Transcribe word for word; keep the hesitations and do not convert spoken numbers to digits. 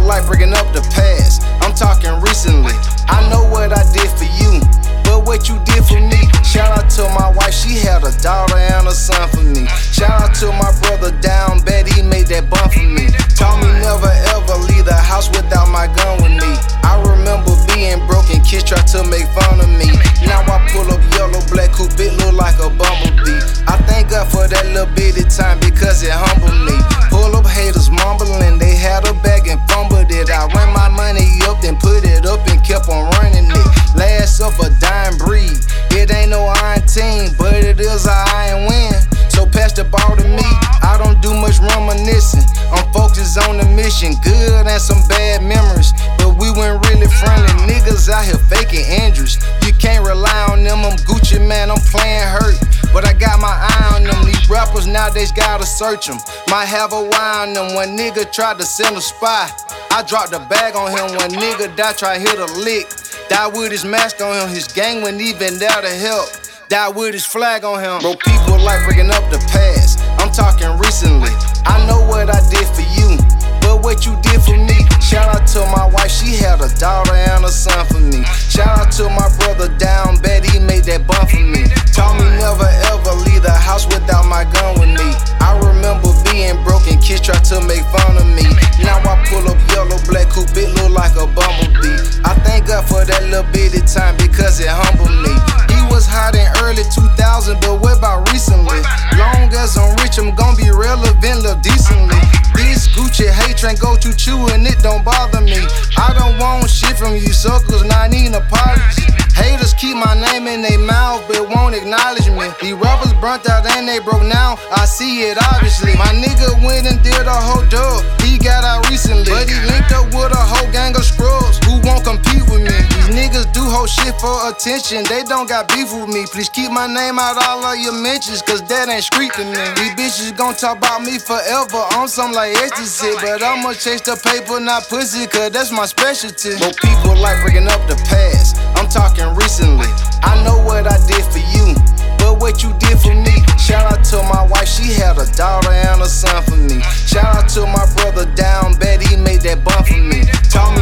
like bringing up the past. I'm talking recently. I know what I did for you, but what you did for me. Shout out to my wife, she had a daughter and a son for me. Shout out to my brother down bad, he made that bump for me. Taught me never ever leave the house without my gun with me. I remember being broken, kids tried to make fun of me. Now I pull up yellow, black coupe, it look like a bumblebee. I thank God for that little bit of time because it humbled me. Pull up haters mumbling, they had a bag and fumbled it. I ran my money up, then put it up and kept on running it. Last of a dying breed, it ain't no iron team, but it is a iron win. So pass the ball to me, I don't do much reminiscing. I'm focused on the mission, good and some bad memories, but we weren't really friendly. Niggas out here faking injuries, you can't rely on them. I'm Gucci, man, I'm playing hurt, but I got my eye on them. These rappers nowadays gotta search them, might have a wire on them. One nigga tried to send a spy, I dropped the bag on him. One nigga died, try hit a lick, died with his mask on him. His gang wasn't even there to help, died with his flag on him. Bro, people like bringing up the past. I'm talking recently. I know what I did for you, but what you did for me. Shout out to my wife, she had a daughter and a son for me. Shout out to my brother down bad, he made that bump for me. Taught me never ever leave the house without my gun with me. I remember being broken, kids tried to make fun of me. Now I pull up yellow, black coupe, it look like a bumblebee. I thank God for that little bit of time because it humbled me. He was hot in early two thousand, but what about recently? Long as I'm rich, I'm gon' be relevant, live decently. This Gucci hate train go to chew and it don't bother me. I don't want shit from you suckers, not need apologies. Haters keep my name in their mouth but won't acknowledge me. These rappers burnt out and they broke now, I see it obviously. My nigga went and did a whole dub, he got out recently, but he linked up with a whole gang of scrubs who won't compete with me. These niggas do whole shit for attention, they don't got beef with me. Please keep my name out all of your mentions, cause that ain't street to me. These bitches gon' talk about me forever on some like ecstasy, but I'ma chase the paper, not pussy, cause that's my specialty. But people like bringing up the past, I'm talking recently. I know what I did for you, but what you did for me. Shout out to my wife, she had a daughter and a son for me. Shout out to my brother down bad, he made that bump for me. Taught